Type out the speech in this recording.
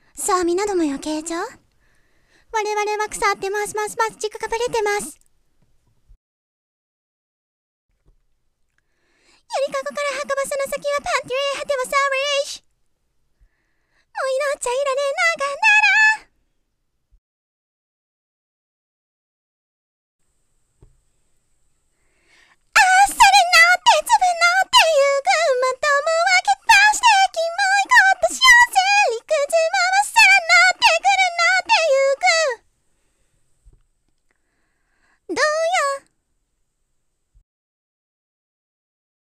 さあ、皆どもよ、慶長。我々は腐ってますますます軸がぶれてます。ゆりかごから運ぶその先はパントリー、果てはサービーシ。もう祈っちゃいられ